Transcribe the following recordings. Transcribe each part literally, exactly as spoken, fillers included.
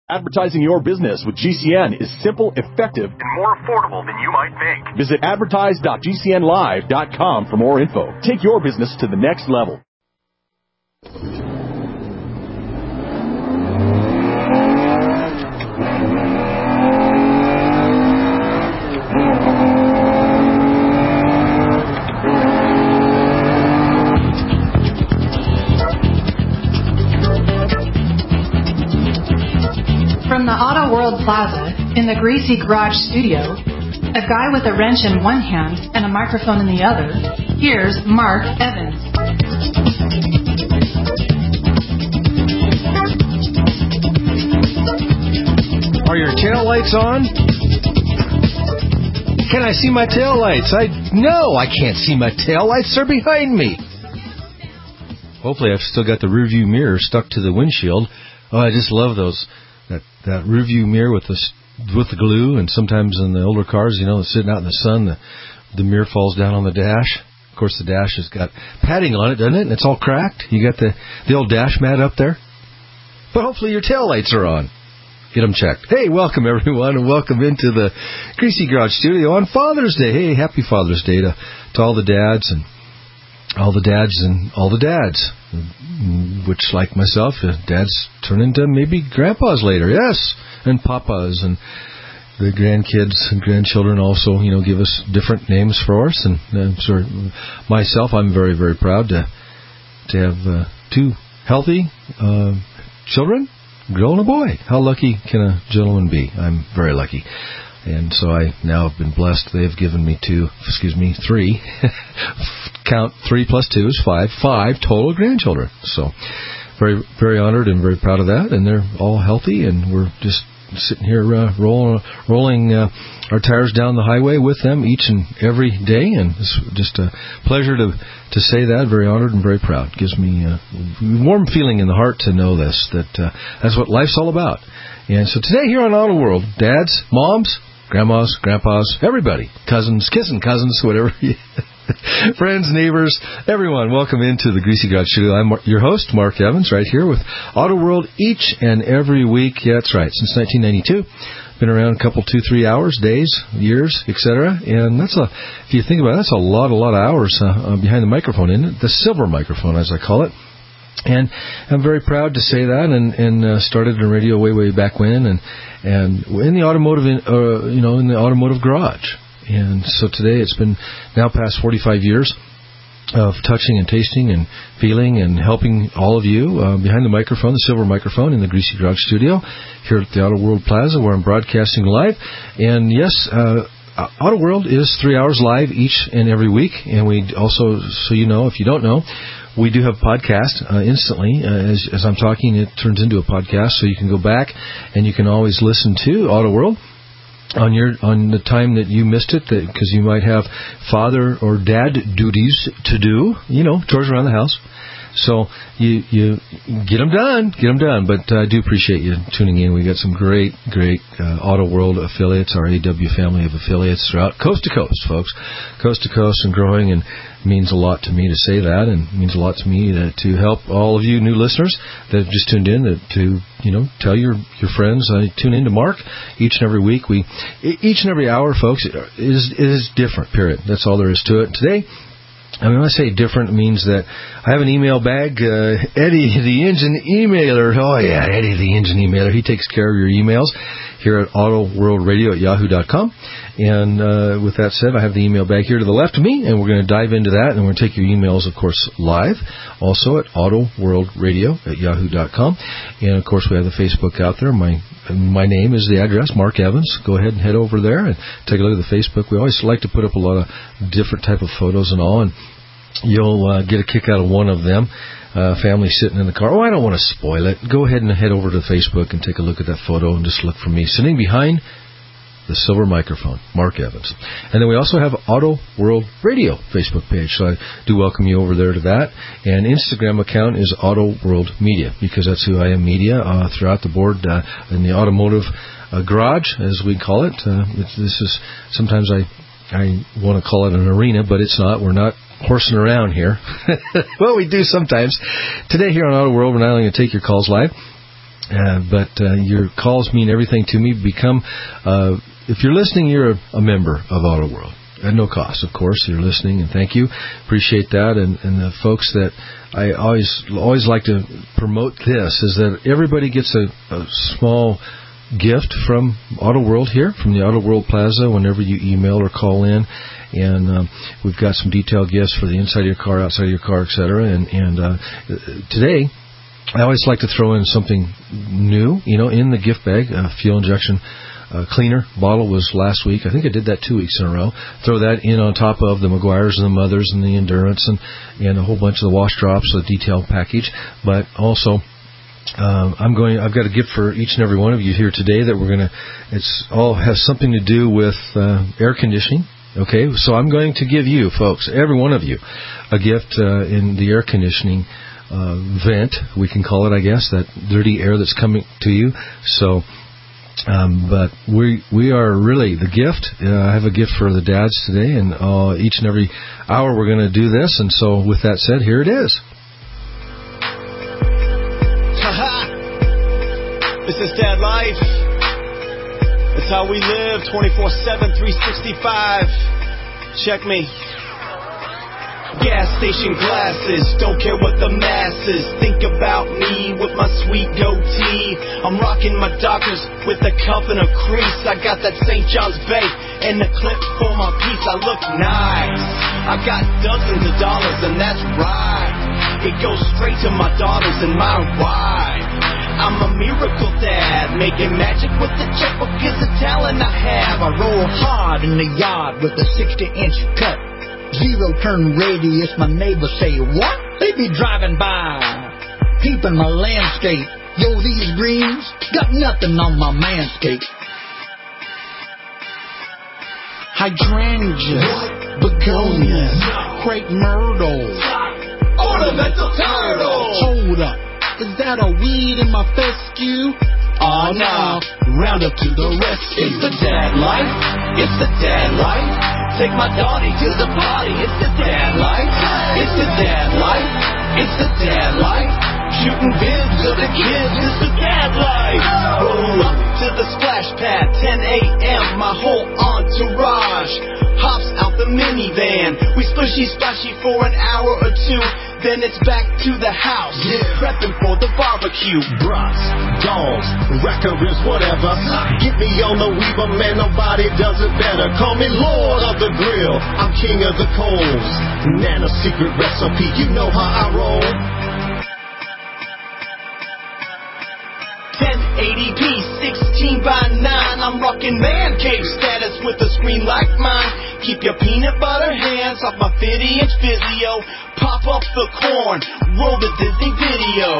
Advertising your business with G C N is simple, effective, and more affordable than you might think. Visit advertise dot g c n live dot com for more info. Take your business to the next level. From the Auto World Plaza in the Greasy Garage studio, a guy with a wrench in one hand and a microphone in the other, here's Mark Evans. Are your tail lights on? Can I see my tail lights? I no, I can't see my tail lights. They're behind me. Hopefully I've still got the rearview mirror stuck to the windshield. Oh, I just love those. That that rearview mirror with the with the glue, and sometimes in the older cars, you know, sitting out in the sun, the the mirror falls down on the dash. Of course, the dash has got padding on it, doesn't it? And it's all cracked. You got the the old dash mat up there. But hopefully your tail lights are on. Get them checked. Hey, welcome everyone, and welcome into the Greasy Garage studio on Father's Day. Hey, happy Father's Day to to all the dads and all the dads and all the dads, which, like myself, dads turn into maybe grandpas later, yes, and papas, and the grandkids and grandchildren also, you know, give us different names for us. And uh, sort of myself, I'm very, very proud to to have uh, two healthy uh, children, a girl and a boy. How lucky can a gentleman be? I'm very lucky. And so I now have been blessed. They've given me two, excuse me, three. Count three plus two is five. Five total grandchildren. So very, very honored and very proud of that. And they're all healthy, and we're just sitting here uh, rolling, rolling uh, our tires down the highway with them each and every day. And it's just a pleasure to to say that. Very honored and very proud. It gives me a warm feeling in the heart to know this, that uh, that's what life's all about. And so today here on Auto World, dads, moms, grandmas, grandpas, everybody, cousins, kissing cousins, whatever, friends, neighbors, everyone, welcome into the Greasy Garage studio. I'm your host, Mark Evans, right here with Auto World each and every week. Yeah, that's right, since nineteen ninety-two. Been around a couple, two, three hours, days, years, et cetera. And that's a, if you think about it, that's a lot, a lot of hours uh, behind the microphone, isn't it? The silver microphone, as I call it. And I'm very proud to say that, and, and uh, started in radio way, way back when, and and in the automotive, in, uh, you know, in the automotive garage. And so today it's been now past forty-five years of touching and tasting and feeling and helping all of you uh, behind the microphone, the silver microphone in the Greasy Garage studio here at the Auto World Plaza, where I'm broadcasting live. And yes, uh, Auto World is three hours live each and every week, and we also, so you know, if you don't know, we do have podcast uh, instantly. Uh, as, as I'm talking, it turns into a podcast, so you can go back and you can always listen to Auto World on your on the time that you missed it, because you might have father or dad duties to do, you know, chores around the house. So you you get them done, get them done. But I do appreciate you tuning in. We got some great, great uh, Auto World affiliates, our A W family of affiliates throughout coast to coast, folks, coast to coast and growing. And it means a lot to me to say that, and it means a lot to me to, to help all of you new listeners that have just tuned in to, to you know tell your your friends. I tune in to Mark each and every week. We each and every hour, folks, is is different. Period. That's all there is to it. Today, I mean, when I say different, it means that I have an email bag. Uh, Eddie, the engine emailer. Oh, yeah, Eddie, the engine emailer. He takes care of your emails here at Auto World Radio at yahoo dot com. And uh, with that said, I have the email bag here to the left of me, and we're going to dive into that, and we're going to take your emails, of course, live, also at Auto World Radio at yahoo dot com. And, of course, we have the Facebook out there. My my name is the address, Mark Evans. Go ahead and head over there and take a look at the Facebook. We always like to put up a lot of different type of photos and all, and you'll uh, get a kick out of one of them. Uh, family sitting in the car. Oh, I don't want to spoil it. Go ahead and head over to Facebook and take a look at that photo and just look for me sitting behind the silver microphone, Mark Evans. And then we also have Auto World Radio Facebook page, so I do welcome you over there to that. And Instagram account is Auto World Media, because that's who I am, media, uh, throughout the board uh, in the automotive uh, garage, as we call it. Uh, it's, this is, sometimes I, I want to call it an arena, but it's not. We're not horsing around here. Well, we do sometimes. Today here on Auto World, we're not only going to take your calls live, Uh, but uh, your calls mean everything to me. Become, uh, if you're listening, you're a, a member of Auto World. At no cost, of course. You're listening, and thank you. Appreciate that. And, and the folks that I always always like to promote this is that everybody gets a, a small gift from Auto World here, from the Auto World Plaza, whenever you email or call in. And um, we've got some detailed gifts for the inside of your car, outside of your car, et cetera. And, and uh, today, I always like to throw in something new, you know, in the gift bag, a fuel injection Uh, cleaner bottle was last week. I think I did that two weeks in a row. Throw that in on top of the Meguiar's and the Mothers and the Endurance and, and a whole bunch of the wash drops, a detailed package. But also, um, I'm going. I've got a gift for each and every one of you here today that we're going to. It's all has something to do with uh, air conditioning. Okay, so I'm going to give you, folks, every one of you, a gift uh, in the air conditioning uh, vent. We can call it, I guess, that dirty air that's coming to you. So. Um, but we we are really the gift. Uh, I have a gift for the dads today, and uh, each and every hour we're going to do this. And so, with that said, here it is. Ha-ha! This is Dad Life. It's how we live, twenty-four seven, three sixty-five. Check me. Gas station glasses, don't care what the masses think about me with my sweet goatee. I'm rocking my Dockers with a cuff and a crease. I got that Saint John's Bay and the clip for my piece. I look nice. I got dozens of dollars and that's right. It goes straight to my daughters and my wife. I'm a miracle dad, making magic with the checkbook is the talent I have. I roll hard in the yard with a sixty inch cut. Zero turn radius, my neighbors say, what? They be driving by, peeping my landscape. Yo, these greens got nothing on my manscape. Hydrangeas, begonias, crepe myrtle, ornamental turtle. Hold up, is that a weed in my fescue? Oh no, round up to the rescue. It's the dad life, it's the dad life. Take my daughter to the party, it's the dad life. It's the dad life, it's the dad life. Shooting bibs of the kids, it's the dad life. Roll up to the splash pad, ten a.m. My whole entourage hops out the minivan. We splishy splashy for an hour or two, then it's back to the house, yeah. Prepping for the barbecue. Brats, dogs, rackeries, whatever. Get me on the Weaver, man, nobody does it better. Call me Lord of the Grill, I'm king of the coals. Nana secret recipe, you know how I roll. ten eighty p, sixteen by nine. I'm rocking man cave status with a screen like mine. Keep your peanut butter hands off my fifty inch Vizio. Pop up the corn, roll the Disney video.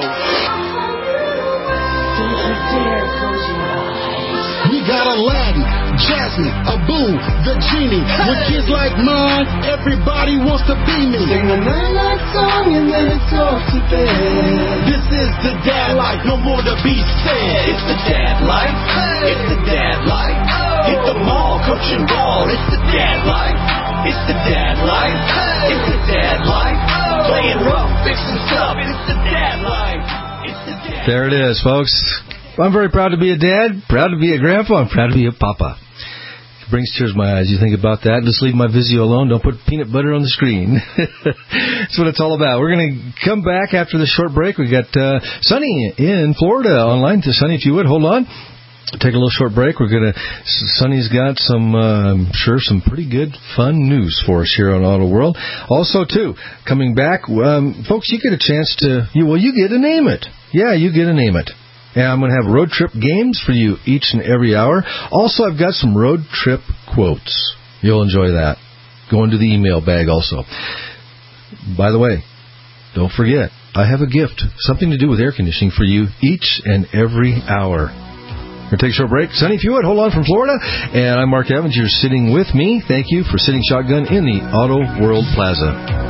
Don't you dare close your eyes. We got Aladdin, Jasmine, Abu, the genie. With kids like mine, everybody wants to be me. Sing a nine-night song and then it's off to bed. This is the dad life, no more to be said. It's the dad life, it's the dad life. Hit the mall, coach and ball. It's the dad life, it's the dad life. It's the dad life, playing rough, fixing stuff. It's the dad life, it's the dad. There it is, folks. I'm very proud to be a dad, proud to be a grandpa, I'm proud to be a papa. It brings tears to my eyes. You think about that. Just leave my Vizio alone. Don't put peanut butter on the screen. That's what it's all about. We're going to come back after the short break. We've got uh, Sonny in Florida online. To Sonny, if you would, hold on. Take a little short break. We're going to. Sonny's got some, uh, I'm sure, some pretty good, fun news for us here on Auto World. Also, too, coming back, um, folks, you get a chance to. You, well, you get to name it. Yeah, you get to name it. And I'm going to have road trip games for you each and every hour. Also, I've got some road trip quotes. You'll enjoy that. Go into the email bag also. By the way, don't forget, I have a gift, something to do with air conditioning for you each and every hour. We're going to take a short break. Sonny, if you would, hold on from Florida. And I'm Mark Evans. You're sitting with me. Thank you for sitting shotgun in the Auto World Plaza.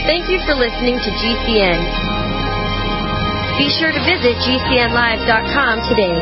Thank you for listening to G C N. Be sure to visit G C N live dot com today.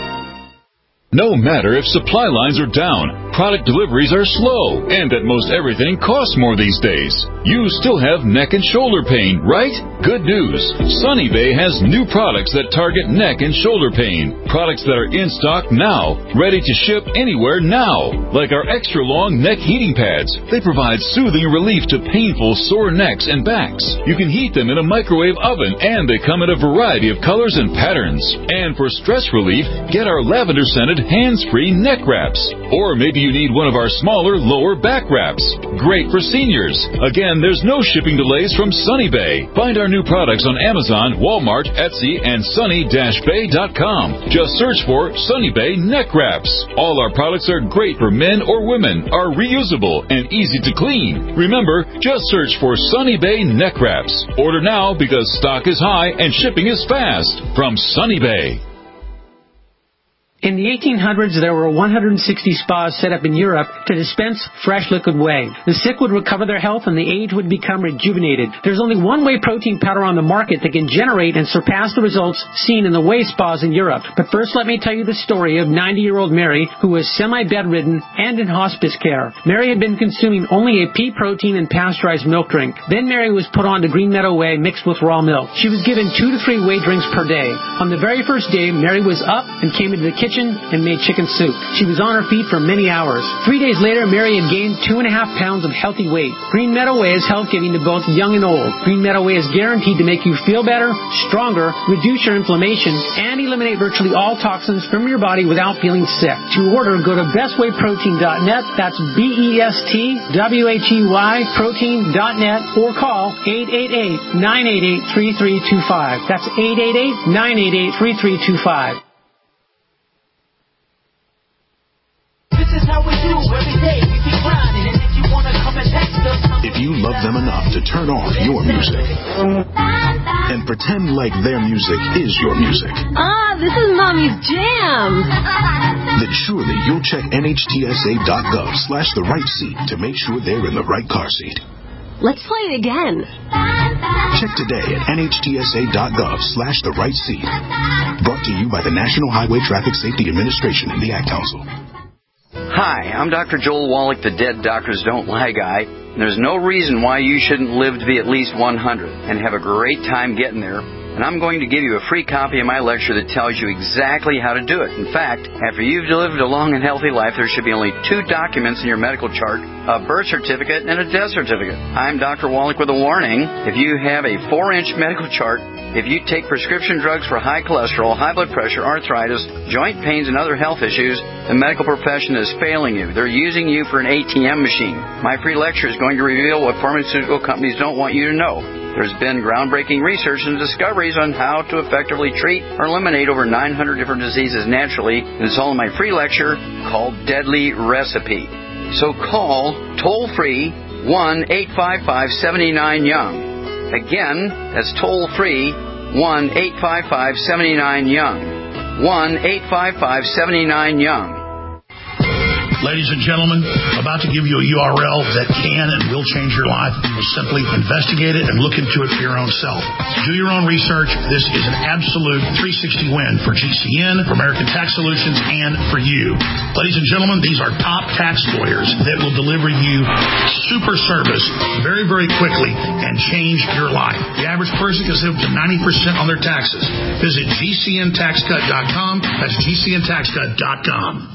No matter if supply lines are down, product deliveries are slow, and that most everything costs more these days, you still have neck and shoulder pain, right? Good news. Sunny Bay has new products that target neck and shoulder pain. Products that are in stock now, ready to ship anywhere now. Like our extra long neck heating pads. They provide soothing relief to painful sore necks and backs. You can heat them in a microwave oven, and they come in a variety of colors and patterns. And for stress relief, get our lavender scented hands-free neck wraps. Or maybe you need one of our smaller lower back wraps. Great for seniors. Again, there's no shipping delays from Sunny Bay. Find our new products on Amazon, Walmart, Etsy, and sunny dash bay dot com. Just search for Sunny Bay neck wraps. All our products are great for men or women, are reusable, and easy to clean. Remember, just search for Sunny Bay neck wraps. Order now because stock is high and shipping is fast. From Sunny Bay. In the eighteen hundreds, there were one hundred sixty spas set up in Europe to dispense fresh liquid whey. The sick would recover their health and the aged would become rejuvenated. There's only one whey protein powder on the market that can generate and surpass the results seen in the whey spas in Europe. But first, let me tell you the story of ninety-year-old Mary, who was semi-bedridden and in hospice care. Mary had been consuming only a pea protein and pasteurized milk drink. Then Mary was put on to Green Meadow Whey mixed with raw milk. She was given two to three whey drinks per day. On the very first day, Mary was up and came into the kitchen and made chicken soup. She was on her feet for many hours. Three days later, Mary had gained two and a half pounds of healthy weight. Green Meadow Whey is health giving to both young and old. Green Meadow Whey is guaranteed to make you feel better, stronger, reduce your inflammation, and eliminate virtually all toxins from your body without feeling sick. To order, go to best way protein dot net. That's B E S T W H E Y protein dot net or call eight eight eight, nine eight eight, three three two five. That's eight eight eight, nine eight eight, three three two five. This is how we do every day. We keep grinding, and if you want to come and text us, if you love them enough to turn off your music and pretend like their music is your music. Ah, this is Mommy's jam. Then surely you'll check N H T S A dot gov slash the right seat to make sure they're in the right car seat. Let's play it again. Check today at N H T S A dot gov slash the right seat. Brought to you by the National Highway Traffic Safety Administration and the Ad Council. Hi, I'm Doctor Joel Wallach, the Dead Doctors Don't Lie guy. And there's no reason why you shouldn't live to be at least one hundred and have a great time getting there. And I'm going to give you a free copy of my lecture that tells you exactly how to do it. In fact, after you've lived a long and healthy life, there should be only two documents in your medical chart, a birth certificate and a death certificate. I'm Doctor Wallach with a warning. If you have a four-inch medical chart, if you take prescription drugs for high cholesterol, high blood pressure, arthritis, joint pains, and other health issues, the medical profession is failing you. They're using you for an A T M machine. My free lecture is going to reveal what pharmaceutical companies don't want you to know. There's been groundbreaking research and discoveries on how to effectively treat or eliminate over nine hundred different diseases naturally. And it's all in my free lecture called Deadly Recipe. So call toll-free one eight five five, seven nine, young. Again, that's toll-free one eight five five, seven nine, young. one eight five five, seven nine, young. Ladies and gentlemen, about to give you a U R L that can and will change your life. You will simply investigate it and look into it for your own self. Do your own research. This is an absolute three sixty win for G C N, for American Tax Solutions, and for you. Ladies and gentlemen, these are top tax lawyers that will deliver you super service very, very quickly and change your life. The average person can save up to ninety percent on their taxes. Visit G C N tax cut dot com. That's G C N tax cut dot com.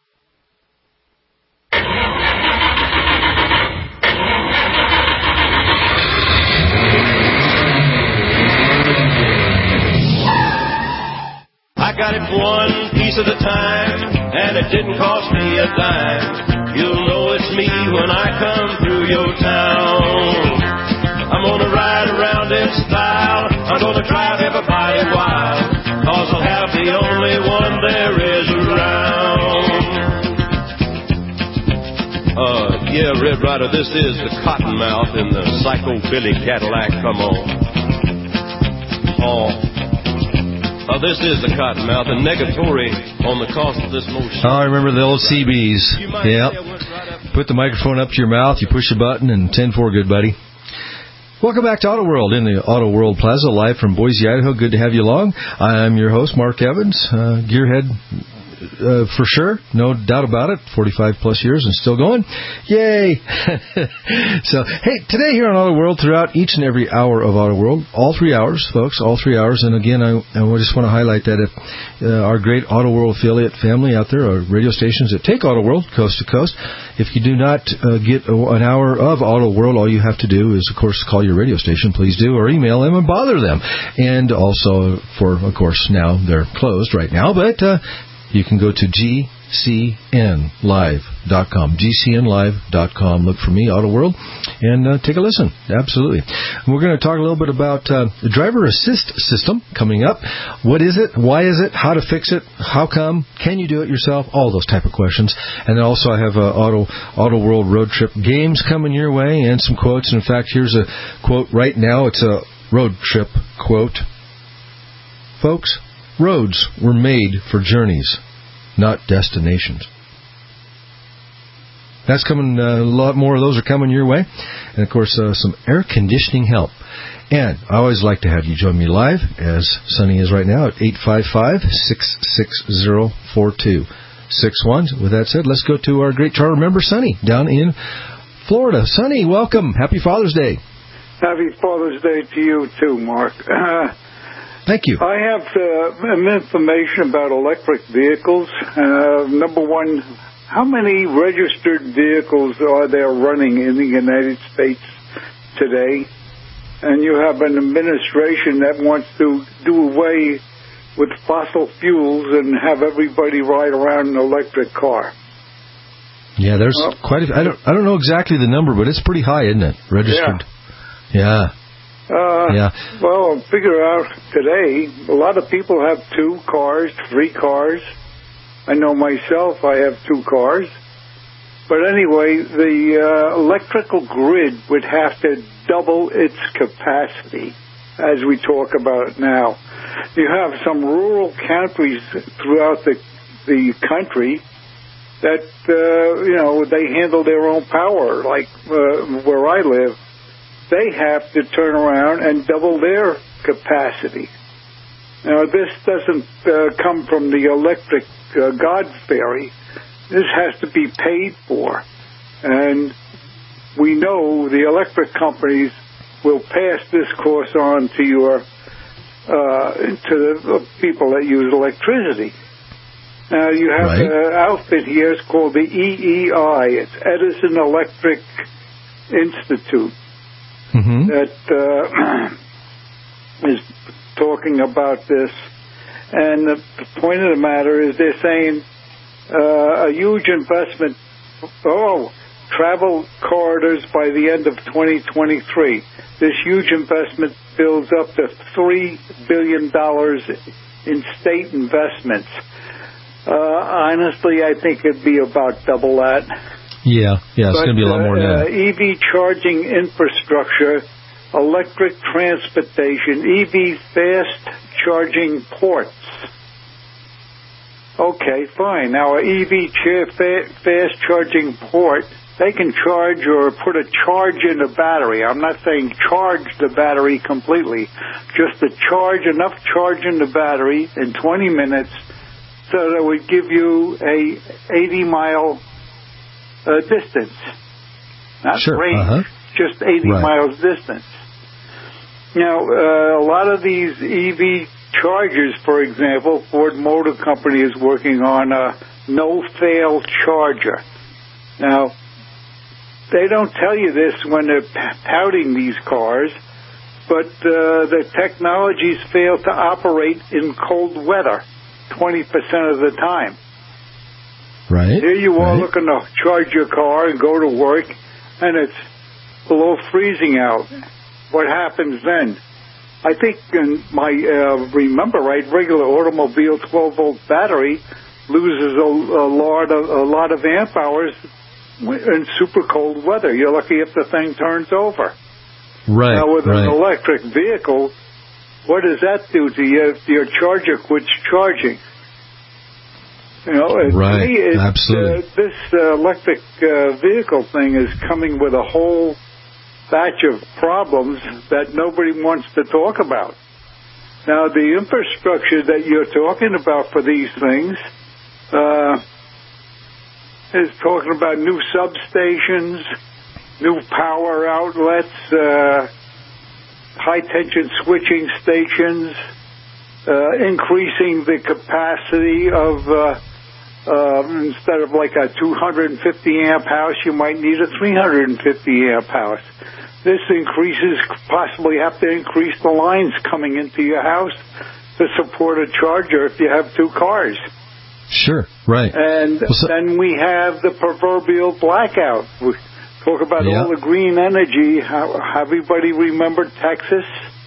I got it one piece at a time, and it didn't cost me a dime. You'll know it's me when I come through your town. I'm gonna ride around in style, I'm gonna drive everybody wild, cause I'll have the only one there is around. Uh, yeah, Red Rider, this is the Cottonmouth in the Psycho Billy Cadillac, come on. Oh. Uh, this is the Cottonmouth, and negatory on the cost of this motion. Oh, I remember the old C Bs. Yep. Put the microphone up to your mouth, you push a button, and ten four, good buddy. Welcome back to Auto World in the Auto World Plaza, live from Boise, Idaho. Good to have you along. I'm your host, Mark Evans, uh, Gearhead uh, for sure, no doubt about it. forty-five plus years and still going. Yay! So, hey, today here on Auto World, throughout each and every hour of Auto World, all three hours, folks, all three hours. And again, I, I just want to highlight that if uh, our great Auto World affiliate family out there, our radio stations that take Auto World coast to coast, if you do not uh, get a, an hour of Auto World, all you have to do is, of course, call your radio station, please do, or email them and bother them. And also, for, of course, now they're closed right now, but uh, you can go to G C N live dot com. G C N live dot com. Look for me, Auto World, and uh, take a listen. Absolutely. And we're going to talk a little bit about uh, the driver assist system coming up. What is it? Why is it? How to fix it? How come? Can you do it yourself? All those type of questions. And then also I have uh, Auto Auto World road trip games coming your way and some quotes. And in fact, here's a quote right now. It's a road trip quote. Folks, roads were made for journeys, not destinations. That's coming, uh, a lot more of those are coming your way. And, of course, uh, some air conditioning help. And I always like to have you join me live, as Sonny is right now, at eight five five, six six zero, four two six one. With that said, let's go to our great charter member, Sonny, down in Florida. Sonny, welcome. Happy Father's Day. Happy Father's Day to you, too, Mark. Uh, Thank you. I have uh, some information about electric vehicles. Uh, number one, how many registered vehicles are there running in the United States today? And you have an administration that wants to do away with fossil fuels and have everybody ride around in an electric car. Yeah, there's well, quite a, I don't I don't know exactly the number, but it's pretty high, isn't it? Registered. Yeah. Yeah. Uh, yeah. Well, figure out today, a lot of people have two cars, three cars. I know myself, I have two cars. But anyway, the uh, electrical grid would have to double its capacity, as we talk about it now. You have some rural counties throughout the the country that, uh, you know, they handle their own power, like uh, where I live. They have to turn around and double their capacity. Now, this doesn't uh, come from the electric uh, God fairy. This has to be paid for. And we know the electric companies will pass this course on to your uh, to the people that use electricity. Now, you have right. an outfit here. It's called the E E I. It's Edison Electric Institute. Mm-hmm. That uh, is talking about this. And the point of the matter is they're saying uh, a huge investment, oh, travel corridors by the end of twenty twenty-three. This huge investment builds up to three billion dollars in state investments. Uh, honestly, I think it'd be about double that. Yeah, yeah, it's going to be a lot more than that. Uh, E V charging infrastructure, electric transportation, E V fast charging ports. Okay, fine. Now, an E V cha- fa- fast charging port, they can charge or put a charge in the battery. I'm not saying charge the battery completely, just to charge enough charge in the battery in twenty minutes so that would give you a eighty mile Uh, distance, not sure. range, uh-huh. just eighty right. miles distance. Now, uh, a lot of these E V chargers, for example, Ford Motor Company is working on a no-fail charger. Now, they don't tell you this when they're touting these cars, but uh, the technologies fail to operate in cold weather twenty percent of the time. Right. Here you are right. looking to charge your car and go to work, and it's below freezing out. What happens then? I think, in my uh, remember right, regular automobile twelve volt battery loses a, a lot of a lot of amp hours in super cold weather. You're lucky if the thing turns over. Right. Now with right. an electric vehicle, what does that do to you if your charger quits charging? You know, it, right. to me, it, Absolutely. Uh, this uh, electric uh, vehicle thing is coming with a whole batch of problems that nobody wants to talk about. Now, the infrastructure that you're talking about for these things uh, is talking about new substations, new power outlets, uh, high-tension switching stations, uh, increasing the capacity of, uh, uh, instead of like a two hundred fifty amp house, you might need a three hundred fifty amp house. This increases, possibly have to increase the lines coming into your house to support a charger if you have two cars. Sure, right. And well, so- then we have the proverbial blackout. We talk about yeah. all the green energy. How, everybody remember Texas?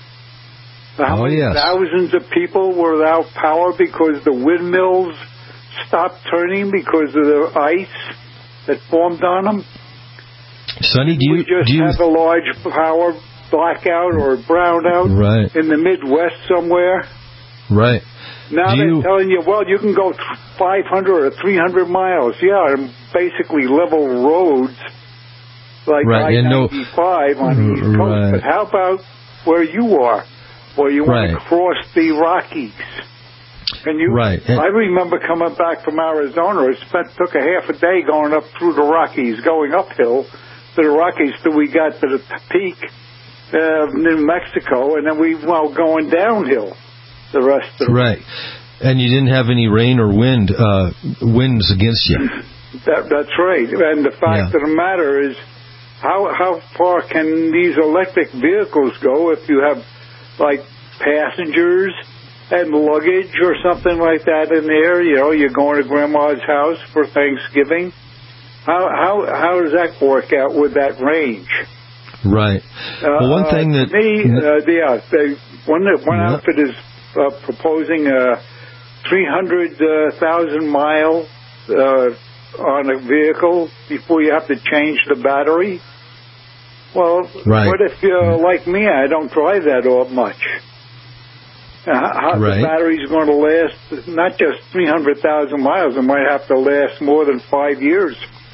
How oh, many yes. thousands of people were without power because the windmills stopped turning because of the ice that formed on them? Sonny, do you... We just do you... have a large power blackout or brownout right. in the Midwest somewhere. Right. Now do they're you... telling you, well, you can go five hundred or three hundred miles. Yeah, and basically level roads like right. I ninety-five no... on the East Coast. Right. But how about where you are, where you right. want to cross the Rockies? And you, right. and... I remember coming back from Arizona. It spent, took a half a day going up through the Rockies, going uphill to the Rockies till we got to the peak of New Mexico, and then we well going downhill the rest of the right. And you didn't have any rain or wind uh, winds against you. That, that's right. And the fact yeah. of the matter is, how how far can these electric vehicles go if you have like passengers and luggage or something like that in there? You know, you're going to grandma's house for Thanksgiving. How how how does that work out with that range? Right. Uh, well, one thing that uh, me, uh, yeah, they, one one yeah. outfit is uh, proposing a three hundred thousand mile uh, on a vehicle before you have to change the battery. Well, right. what if you're like me? I don't drive that all much. Uh, how right. the battery's going to last not just three hundred thousand miles, it might have to last more than five years.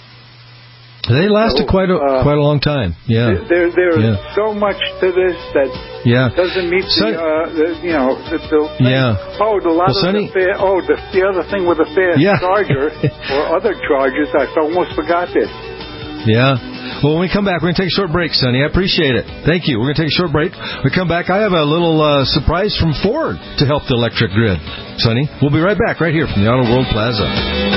They lasted so, quite a uh, quite a long time. Yeah, there there's yeah. so much to this that yeah. doesn't meet so, the, uh, the you know the, the yeah. oh the lot well, of Sonny, the fa- oh the, the other thing with the fast yeah. charger or other chargers, I almost forgot this. Yeah. Well, when we come back, we're going to take a short break, Sonny. I appreciate it. Thank you. We're going to take a short break. When we come back, I have a little uh, surprise from Ford to help the electric grid. Sonny, we'll be right back right here from the Auto World Plaza.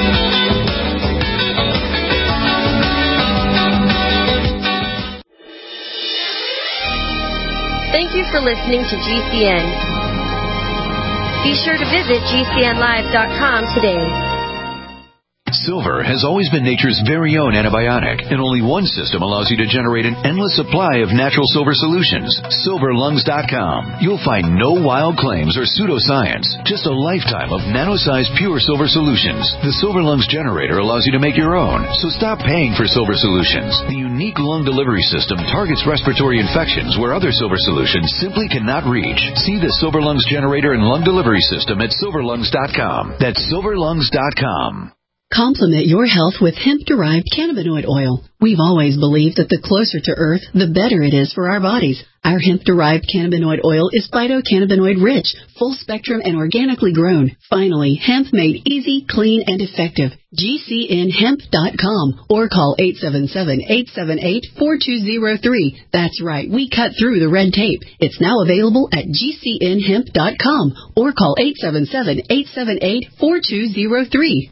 Thank you for listening to G C N. Be sure to visit G C N live dot com today. Silver has always been nature's very own antibiotic, and only one system allows you to generate an endless supply of natural silver solutions. silver lungs dot com. You'll find no wild claims or pseudoscience, just a lifetime of nano-sized pure silver solutions. The Silver Lungs generator allows you to make your own, so stop paying for silver solutions. The unique lung delivery system targets respiratory infections where other silver solutions simply cannot reach. See the Silver Lungs generator and lung delivery system at silver lungs dot com. That's silver lungs dot com. Complement your health with hemp-derived cannabinoid oil. We've always believed that the closer to Earth, the better it is for our bodies. Our hemp-derived cannabinoid oil is phytocannabinoid-rich, full-spectrum, and organically grown. Finally, hemp made easy, clean, and effective. G C N hemp dot com or call eight seven seven, eight seven eight, four two zero three. That's right, we cut through the red tape. It's now available at G C N hemp dot com or call eight seven seven, eight seven eight, four two zero three.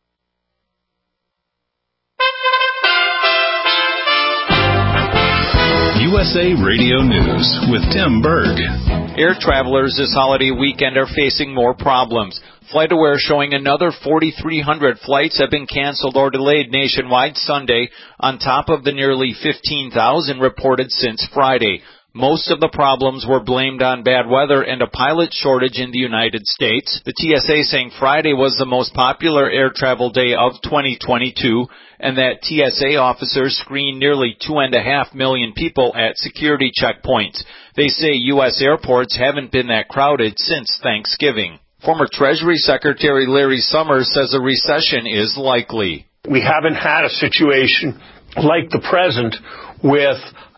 U S A Radio News with Tim Berg. Air travelers this holiday weekend are facing more problems. FlightAware showing another forty-three hundred flights have been canceled or delayed nationwide Sunday, on top of the nearly fifteen thousand reported since Friday. Most of the problems were blamed on bad weather and a pilot shortage in the United States. The T S A saying Friday was the most popular air travel day of twenty twenty-two, and that T S A officers screened nearly two and a half million people at security checkpoints. They say U S airports haven't been that crowded since Thanksgiving. Former Treasury Secretary Larry Summers says a recession is likely. We haven't had a situation like the present with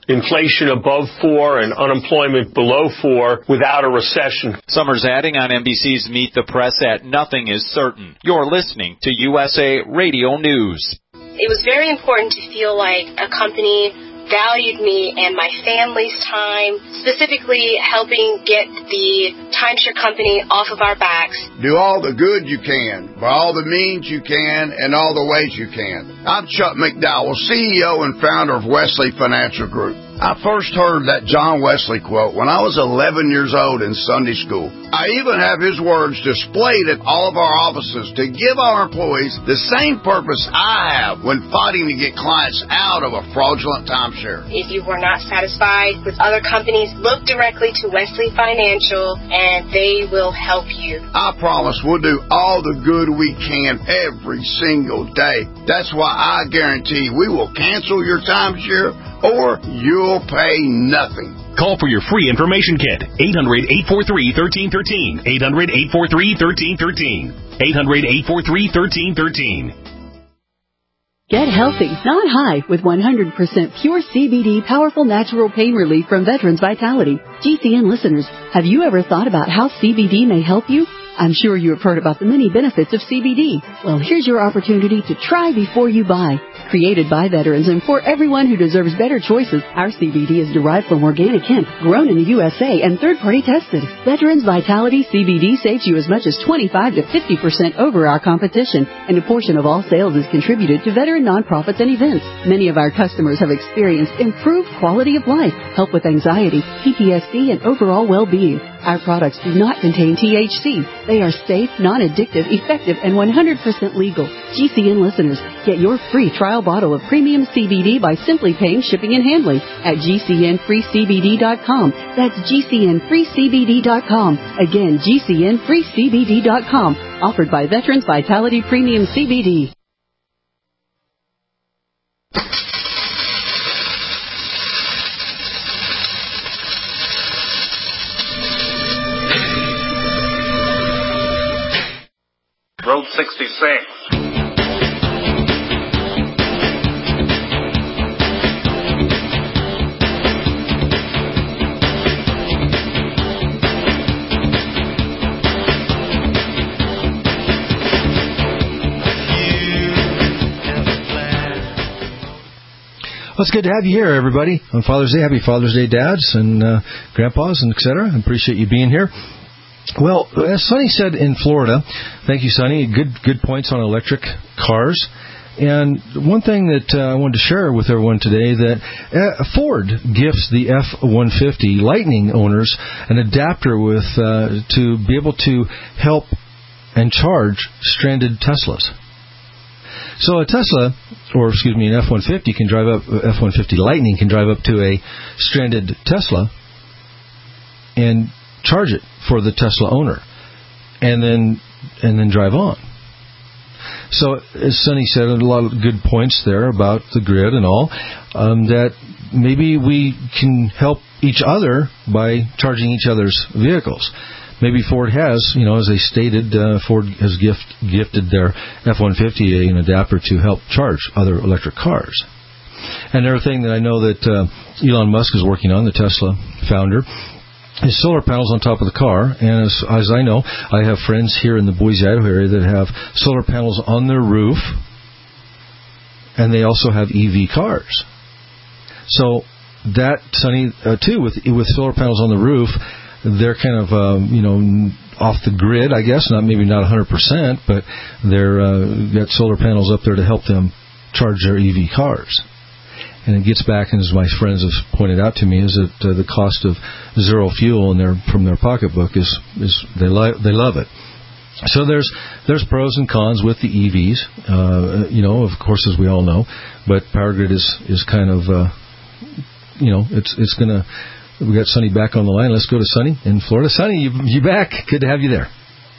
inflation above four and unemployment below four without a recession. Summers adding on N B C's Meet the Press at Nothing is Certain. You're listening to U S A Radio News. It was very important to feel like a company valued me and my family's time, specifically helping get the timeshare company off of our backs. Do all the good you can, by all the means you can, and all the ways you can. I'm Chuck McDowell, C E O and founder of Wesley Financial Group. I first heard that John Wesley quote when I was eleven years old in Sunday school. I even have his words displayed at all of our offices to give our employees the same purpose I have when fighting to get clients out of a fraudulent timeshare. If you were not satisfied with other companies, look directly to Wesley Financial and they will help you. I promise we'll do all the good we can every single day. That's why I guarantee we will cancel your timeshare or you'll pay nothing. Call for your free information kit. eight hundred, eight four three, one three one three. eight hundred, eight four three, one three one three. eight hundred, eight four three, one three one three. Get healthy, not high, with one hundred percent pure C B D powerful natural pain relief from Veterans Vitality. G C N listeners, have you ever thought about how C B D may help you? I'm sure you have heard about the many benefits of C B D. Well, here's your opportunity to try before you buy. Created by veterans and for everyone who deserves better choices, our C B D is derived from organic hemp, grown in the U S A and third-party tested. Veterans Vitality C B D saves you as much as twenty-five to fifty percent over our competition, and a portion of all sales is contributed to veteran nonprofits and events. Many of our customers have experienced improved quality of life, help with anxiety, P T S D, and overall well-being. Our products do not contain T H C. They are safe, non-addictive, effective, and one hundred percent legal. G C N listeners, get your free trial bottle of premium C B D by simply paying shipping and handling at G C N free C B D dot com. That's G C N free C B D dot com. Again, G C N free C B D dot com. Offered by Veterans Vitality Premium C B D. Road sixty-six. Well, it's good to have you here, everybody, on Father's Day. Happy Father's Day, dads and uh, grandpas and et cetera. I appreciate you being here. Well, as Sonny said in Florida, thank you, Sonny, good good points on electric cars. And one thing that uh, I wanted to share with everyone today, that uh, Ford gifts the F one fifty Lightning owners an adapter with uh, to be able to help and charge stranded Teslas. So a Tesla, or excuse me, an F one fifty can drive up, F one fifty Lightning can drive up to a stranded Tesla and charge it for the Tesla owner, and then and then drive on. So, as Sonny said, a lot of good points there about the grid and all, um, that maybe we can help each other by charging each other's vehicles. Maybe Ford has, you know, as they stated, uh, Ford has gift, gifted their F one fifty an adapter to help charge other electric cars. And another thing that I know that uh, Elon Musk is working on, the Tesla founder, is solar panels on top of the car. And as, as I know, I have friends here in the Boise, Idaho area that have solar panels on their roof, and they also have E V cars. So that, Sonny, uh, too, with with solar panels on the roof, they're kind of, um, you know, off the grid, I guess, not maybe not one hundred percent, but they're uh, got solar panels up there to help them charge their E V cars. And it gets back, and as my friends have pointed out to me, is that uh, the cost of zero fuel in their from their pocketbook is is they li- they love it. So there's there's pros and cons with the E Vs, uh, you know, of course, as we all know. But Power Grid is is kind of, uh, you know, it's it's gonna. We got Sonny back on the line. Let's go to Sonny in Florida. Sonny, you you back? Good to have you there.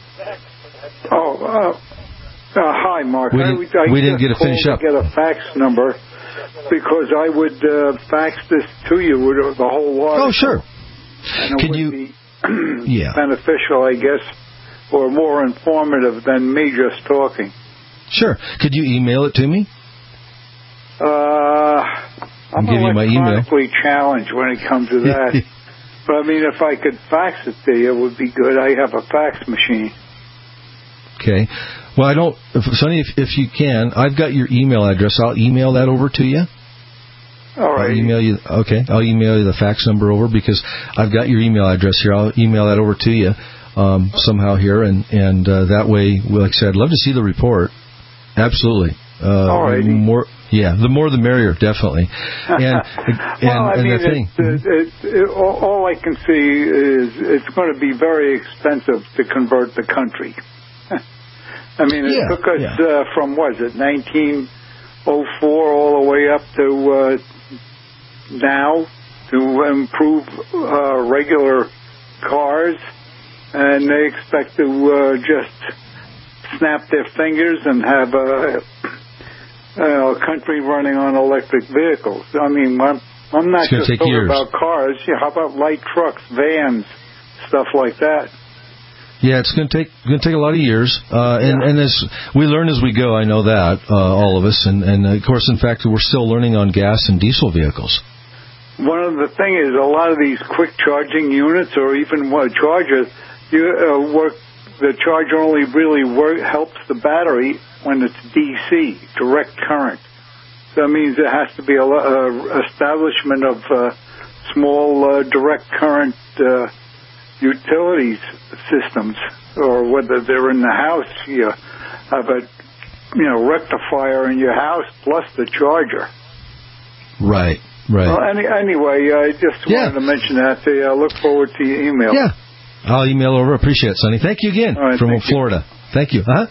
Oh, uh, uh, hi, Mark. We didn't, I, I we didn't get to finish up. Get a fax number. Because I would uh, fax this to you with the whole lot. Oh, sure. And it Can would you? Be yeah. beneficial, I guess, or more informative than me just talking. Sure. Could you email it to me? Uh, I'm give you my email. electronically challenged when it comes to that. But, I mean, if I could fax it to you, it would be good. I have a fax machine. Okay. Well, I don't... If, Sonny, if, if you can, I've got your email address. I'll email that over to you. All right. I'll email you... Okay. I'll email you the fax number over because I've got your email address here. I'll email that over to you um, somehow here. And, and uh, that way, like I said, I'd love to see the report. Absolutely. Uh, All right. More... Yeah, the more the merrier, definitely. And, and, well, I and mean, the thing... It, it, it, all, all I can see is it's going to be very expensive to convert the country. I mean, it yeah, took us yeah. uh, from, what is it, nineteen oh four all the way up to uh, now to improve uh, regular cars, and they expect to uh, just snap their fingers and have a... Uh, a country running on electric vehicles. I mean, I'm, I'm not just talking years. about cars. Yeah, how about light trucks, vans, stuff like that? Yeah, it's going to take going to take a lot of years, uh, and yeah. and as we learn as we go, I know that uh, all of us, and and of course, in fact, we're still learning on gas and diesel vehicles. One of the thing is a lot of these quick charging units, or even uh, chargers, you uh, work. The charger only really work, helps the battery when it's D C, direct current. So that means there has to be a uh, establishment of uh, small uh, direct current uh, utilities systems, or whether they're in the house, you have a you know rectifier in your house plus the charger. Right, right. Well, any, anyway, I just yeah. wanted to mention that to you. I look forward to your email. Yeah. I'll email over. Appreciate it, Sonny. Thank you again right, from thank Florida. You. Thank you. Uh-huh.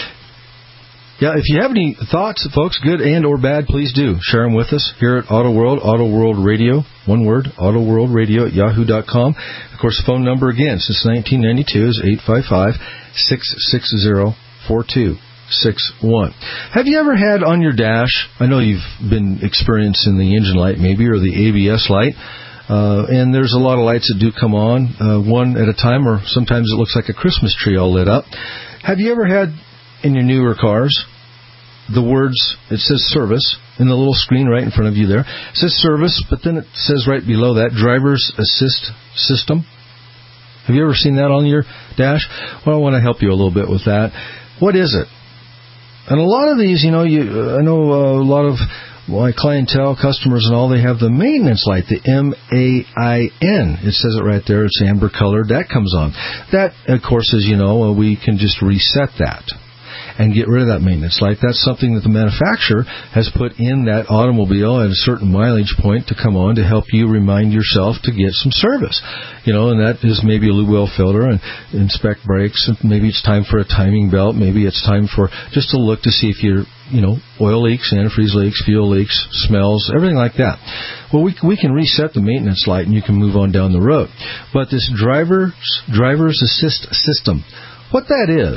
Yeah, if you have any thoughts, folks, good and or bad, please do. Share them with us here at Auto World, Auto World Radio. One word, Auto World Radio at yahoo dot com. Of course, the phone number again since nineteen ninety-two is eight five five, six six zero, four two six one. Have you ever had on your dash, I know you've been experiencing the engine light maybe or the A B S light, Uh, and there's a lot of lights that do come on, uh, one at a time, or sometimes it looks like a Christmas tree all lit up. Have you ever had in your newer cars the words, it says service, in the little screen right in front of you there. It says service, but then it says right below that, driver's assist system. Have you ever seen that on your dash? Well, I want to help you a little bit with that. What is it? And a lot of these, you know, you, uh, I know uh, a lot of my clientele, customers and all, they have the maintenance light, the M A I N. It says it right there. It's amber colored. That comes on. That, of course, as you know, uh, we can just reset that and get rid of that maintenance light. That's something that the manufacturer has put in that automobile at a certain mileage point to come on to help you remind yourself to get some service. You know, and that is maybe a lube oil filter and inspect brakes. And maybe it's time for a timing belt. Maybe it's time for just to look to see if you're, you know, oil leaks, antifreeze leaks, fuel leaks, smells, everything like that. Well, we we can reset the maintenance light and you can move on down the road. But this driver's driver's assist system, what that is,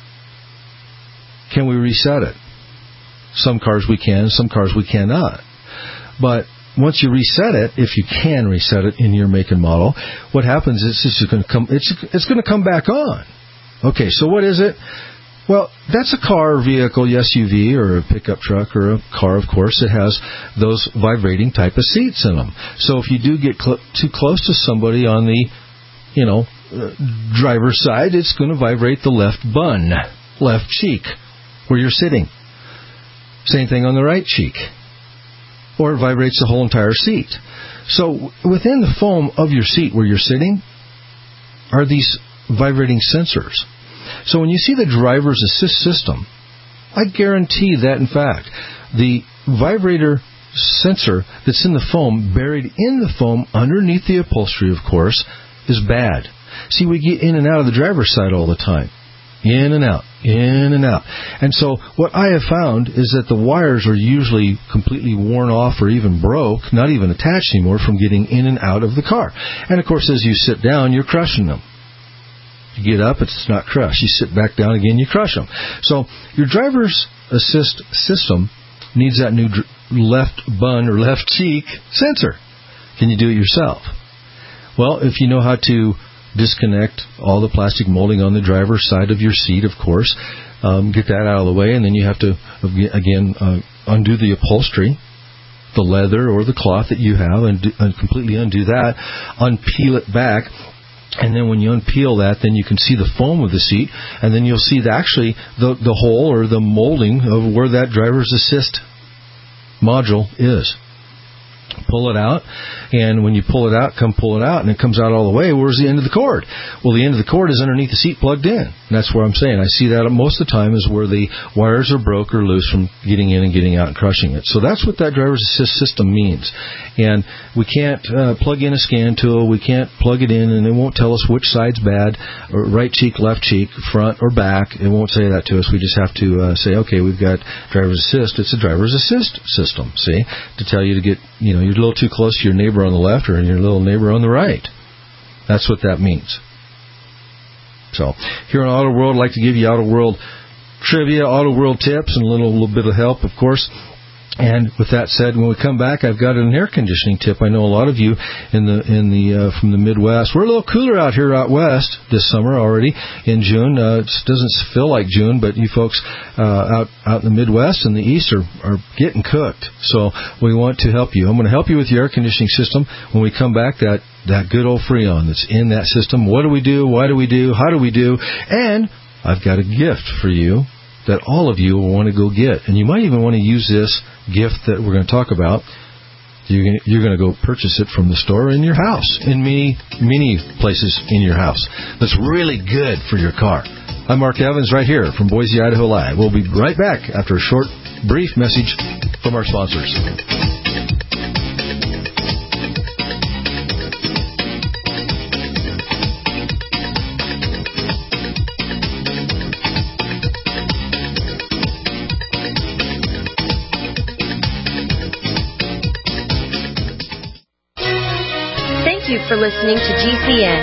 can we reset it? Some cars we can, some cars we cannot. But once you reset it, if you can reset it in your make and model, what happens is it's just going to come. It's it's going to come back on. Okay, so what is it? Well, that's a car or vehicle, S U V or a pickup truck or a car, of course. It has those vibrating type of seats in them. So if you do get cl- too close to somebody on the, you know, uh, driver's side, it's going to vibrate the left bun, left cheek, where you're sitting. Same thing on the right cheek. Or it vibrates the whole entire seat. So within the foam of your seat where you're sitting are these vibrating sensors. So when you see the driver's assist system, I guarantee that, in fact, the vibrator sensor that's in the foam, buried in the foam underneath the upholstery, of course, is bad. See, we get in and out of the driver's side all the time. In and out, in and out. And so what I have found is that the wires are usually completely worn off or even broke, not even attached anymore, from getting in and out of the car. And, of course, as you sit down, you're crushing them. You get up, it's not crushed. You sit back down again, you crush them. So your driver's assist system needs that new dr- left bun or left cheek sensor. Can you do it yourself? Well, if you know how to disconnect all the plastic molding on the driver's side of your seat, of course, um, get that out of the way, and then you have to, again, uh, undo the upholstery. the leather or the cloth that you have, and, do, and completely undo that, unpeel it back. And then when you unpeel that, then you can see the foam of the seat, and then you'll see the, actually the, the hole or the molding of where that driver's assist module is. Pull it out, and when you pull it out, come pull it out, and it comes out all the way. Where's the end of the cord? Well, the end of the cord is underneath the seat plugged in. And that's where I'm saying I see that most of the time is where the wires are broke or loose from getting in and getting out and crushing it. So that's what that driver's assist system means. And we can't uh, plug in a scan tool. We can't plug it in, and it won't tell us which side's bad, or right cheek, left cheek, front or back. It won't say that to us. We just have to uh, say, okay, we've got driver's assist. It's a driver's assist system, see, to tell you to get, you know, you're a little too close to your neighbor on the left or your little neighbor on the right. That's what that means. So, here on Auto World, I'd like to give you Auto World trivia, Auto World tips, and a little, little bit of help, of course. And with that said, when we come back, I've got an air conditioning tip. I know a lot of you in the in the uh, from the Midwest. We're a little cooler out here out west this summer already in June. Uh, it doesn't feel like June, but you folks uh, out out in the Midwest and the East are, are getting cooked. So we want to help you. I'm going to help you with your air conditioning system when we come back. That that good old Freon that's in that system. What do we do? Why do we do? How do we do? And I've got a gift for you that all of you will want to go get. And you might even want to use this gift that we're going to talk about. You're going to, you're going to go purchase it from the store in your house, in many, many places in your house. That's really good for your car. I'm Mark Evans right here from Boise, Idaho Live. We'll be right back after a short, brief message from our sponsors. Thank you for listening to G C N.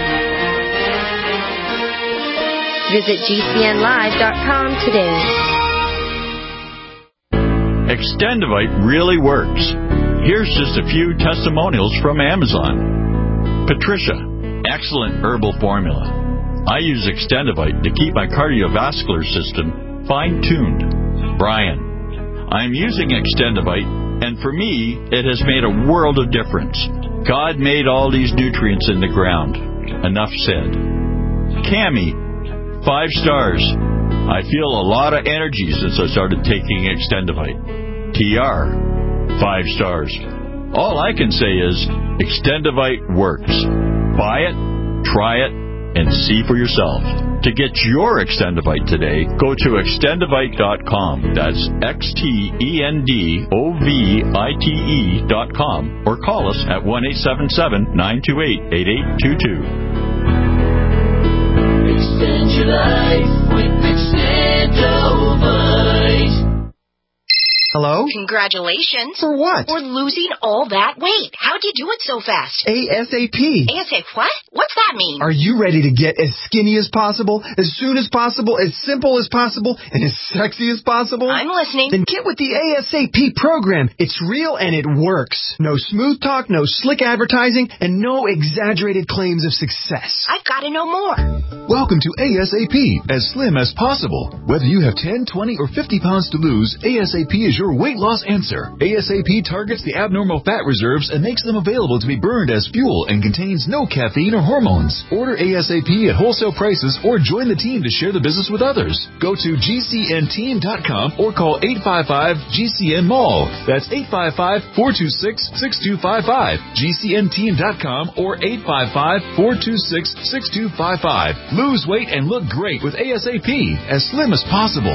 Visit G C N live dot com today. Extendivite really works. Here's just a few testimonials from Amazon. Patricia, excellent herbal formula. I use Extendivite to keep my cardiovascular system fine-tuned. Brian, I'm using Extendivite, and for me, it has made a world of difference. God made all these nutrients in the ground. Enough said. Cammie, five stars. I feel a lot of energy since I started taking Extendivite. T R, five stars. All I can say is Extendivite works. Buy it, try it, and see for yourself. To get your Extendivite today, go to extendivite dot com. That's X T E N D O V I T E dot com, or call us at one eight seven seven, nine two eight, eight eight two two. Extend your life with Extendivite. Hello? Congratulations. For what? For losing all that weight. How'd you do it so fast? ASAP. ASAP what? What's that mean? Are you ready to get as skinny as possible, as soon as possible, as simple as possible, and as sexy as possible? I'm listening. Then get with the ASAP program. It's real and it works. No smooth talk, no slick advertising, and no exaggerated claims of success. I've got to know more. Welcome to ASAP, as slim as possible. Whether you have ten, twenty, or fifty pounds to lose, ASAP is your weight loss answer. ASAP targets the abnormal fat reserves and makes them available to be burned as fuel and contains no caffeine or hormones. Order ASAP at wholesale prices or join the team to share the business with others. Go to G C N team dot com or call eight five five G C N mall. That's eight five five, four two six, six two five five. G C N team dot com or eight five five, four two six, six two five five. Lose weight and look great with ASAP, as slim as possible.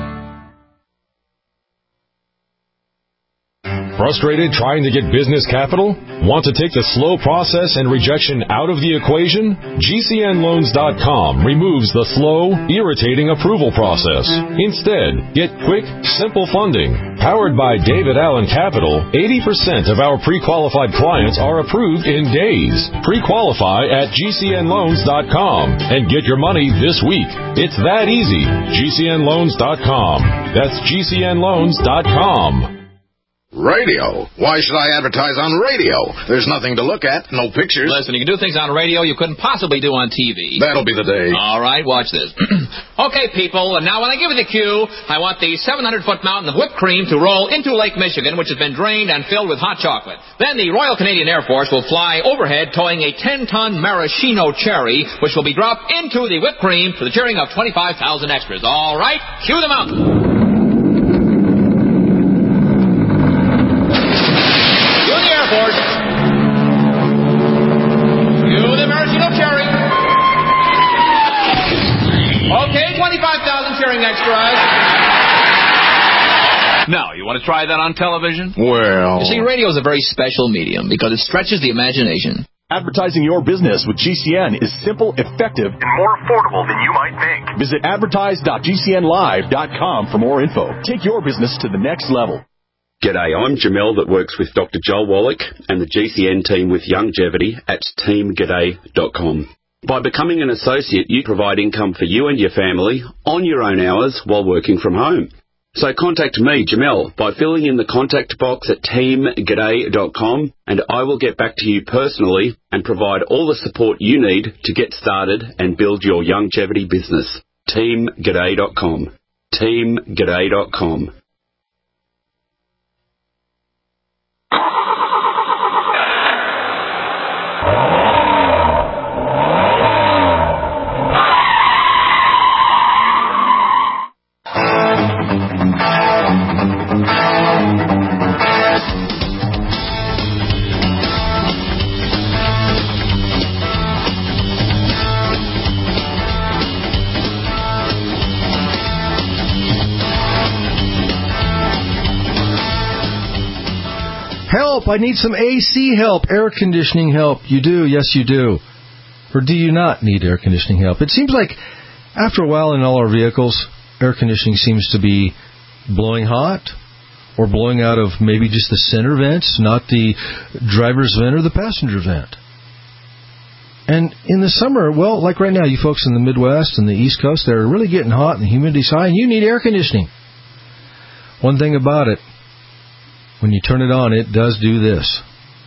Frustrated trying to get business capital? Want to take the slow process and rejection out of the equation? G C N loans dot com removes the slow, irritating approval process. Instead, get quick, simple funding. Powered by David Allen Capital, eighty percent of our pre-qualified clients are approved in days. Pre-qualify at G C N loans dot com and get your money this week. It's that easy. G C N loans dot com. That's G C N loans dot com. Radio? Why should I advertise on radio? There's nothing to look at, no pictures. Listen, you can do things on radio you couldn't possibly do on T V. That'll be the day. All right, watch this. Okay, people, and now when I give you the cue, I want the seven hundred foot mountain of whipped cream to roll into Lake Michigan, which has been drained and filled with hot chocolate. Then the Royal Canadian Air Force will fly overhead towing a ten ton maraschino cherry, which will be dropped into the whipped cream for the cheering of twenty-five thousand extras. All right, cue the mountain. twenty-five thousand cheering extras. Now, you want to try that on television? Well... You see, radio is a very special medium because it stretches the imagination. Advertising your business with G C N is simple, effective, and more affordable than you might think. Visit advertise dot g c n live dot com for more info. Take your business to the next level. G'day, I'm Jamel that works with Doctor Joel Wallach and the G C N team with Longevity at team g'day dot com. By becoming an associate, you provide income for you and your family on your own hours while working from home. So contact me, Jamel, by filling in the contact box at team g'day dot com, and I will get back to you personally and provide all the support you need to get started and build your longevity business. team g'day dot com. team g'day dot com. Help! I need some A C help, air conditioning help. You do, yes you do. Or do you not need air conditioning help? It seems like after a while in all our vehicles, air conditioning seems to be blowing hot or blowing out of maybe just the center vents, not the driver's vent or the passenger vent. And in the summer, well, like right now, you folks in the Midwest and the East Coast, they're really getting hot and the humidity's high, and you need air conditioning. One thing about it, when you turn it on, it does do this.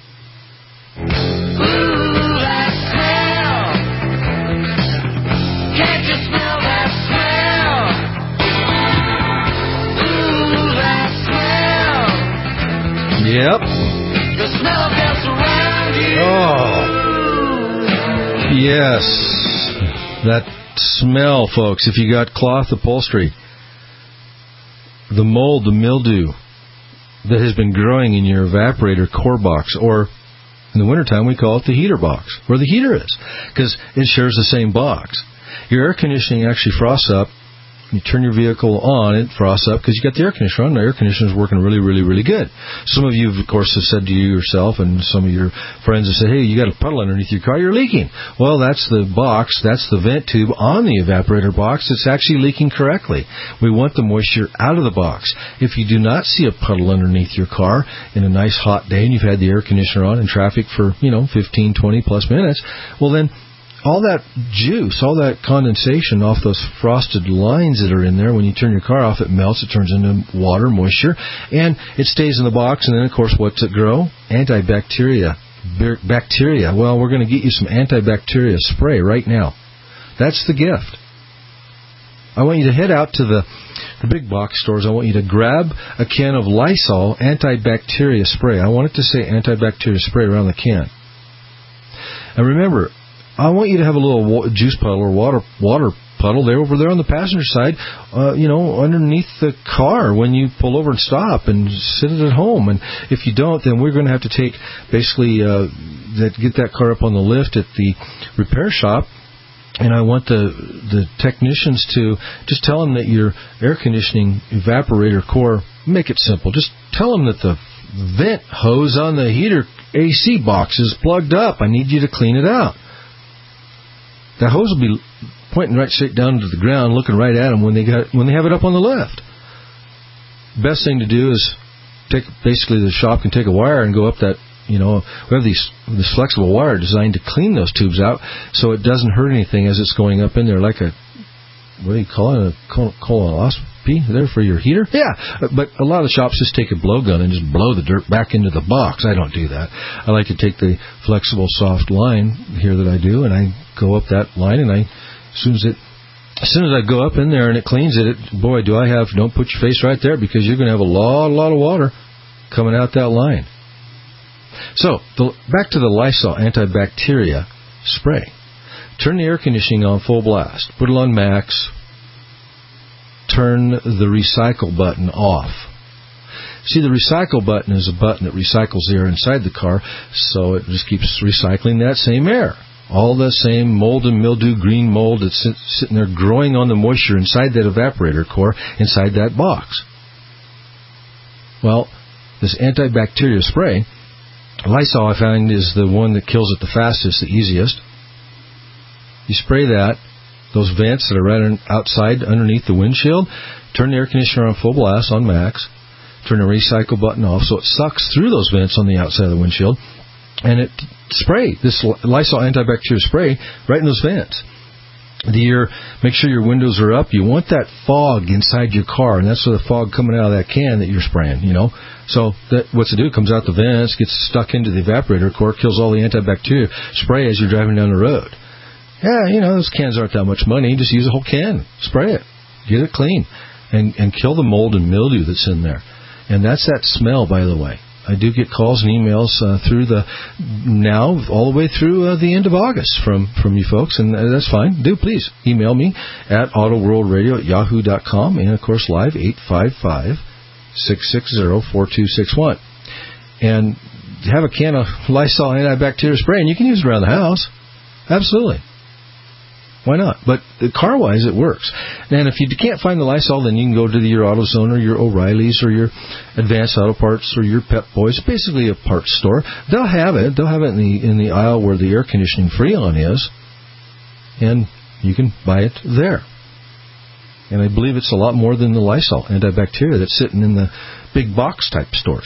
Yep. Oh. Yes. That smell, folks, if you got cloth upholstery, the mold, the mildew that has been growing in your evaporator core box, or in the wintertime we call it the heater box, where the heater is, because it shares the same box. Your air conditioning actually frosts up. You turn your vehicle on, it frosts up because you got the air conditioner on. The air conditioner is working really, really, really good. Some of you, of course, have said to you yourself, and some of your friends have said, hey, you got a puddle underneath your car, you're leaking. Well, that's the box, that's the vent tube on the evaporator box that's actually leaking correctly. We want the moisture out of the box. If you do not see a puddle underneath your car in a nice hot day and you've had the air conditioner on in traffic for, you know, fifteen, twenty plus minutes, well then, all that juice, all that condensation off those frosted lines that are in there, when you turn your car off, it melts, it turns into water, moisture, and it stays in the box. And then, of course, what's it grow? Antibacteria. Bacteria. Well, we're going to get you some antibacteria spray right now. That's the gift. I want you to head out to the, the big box stores. I want you to grab a can of Lysol antibacteria spray. I want it to say antibacteria spray around the can. And remember, I want you to have a little juice puddle or water water puddle there over there on the passenger side, uh, you know, underneath the car when you pull over and stop and sit it at home. And if you don't, then we're going to have to take basically uh, that get that car up on the lift at the repair shop. And I want the the technicians to just tell them that your air conditioning evaporator core, make it simple. Just tell them that the vent hose on the heater A C box is plugged up. I need you to clean it out. That hose will be pointing right straight down to the ground, looking right at them when they got when they have it up on the lift. Best thing to do is take basically the shop can take a wire and go up that. You know, we have these this flexible wire designed to clean those tubes out so it doesn't hurt anything as it's going up in there, like a what do you call it, a colon P there for your heater? Yeah, but a lot of the shops just take a blowgun and just blow the dirt back into the box. I don't do that. I like to take the flexible soft line here that I do, and I go up that line, and I, as soon as it, as soon as I go up in there and it cleans it, it boy, do I have, don't put your face right there because you're going to have a lot, a lot of water coming out that line. So, the, back to the Lysol antibacteria spray. Turn the air conditioning on full blast. Put it on max. Turn the recycle button off. See, the recycle button is a button that recycles the air inside the car, so it just keeps recycling that same air. All the same mold and mildew, green mold that's sitting there growing on the moisture inside that evaporator core, inside that box. Well, this antibacterial spray, Lysol, I find, is the one that kills it the fastest, the easiest. You spray that, those vents that are right outside underneath the windshield, turn the air conditioner on full blast on max, turn the recycle button off so it sucks through those vents on the outside of the windshield, and it spray, this Lysol antibacterial spray, right in those vents. The air, make sure your windows are up. You want that fog inside your car, and that's the fog coming out of that can that you're spraying, you know. So that, what's it do? It comes out the vents, gets stuck into the evaporator core, kills all the antibacterial spray as you're driving down the road. Yeah, you know, those cans aren't that much money. Just use a whole can. Spray it. Get it clean. And, and kill the mold and mildew that's in there. And that's that smell, by the way. I do get calls and emails uh, through the, now, all the way through uh, the end of August from, from you folks, and uh, that's fine. Do please email me at autoworldradio at yahoo dot com, and, of course, live eight five five, six six zero, four two six one. And have a can of Lysol antibacterial spray, and you can use it around the house. Absolutely. Why not? But car-wise, it works. And if you can't find the Lysol, then you can go to your AutoZone or your O'Reilly's or your Advanced Auto Parts or your Pep Boys. Basically a parts store. They'll have it. They'll have it in the in the aisle where the air conditioning Freon is, and you can buy it there. And I believe it's a lot more than the Lysol antibacterial that's sitting in the big box type stores.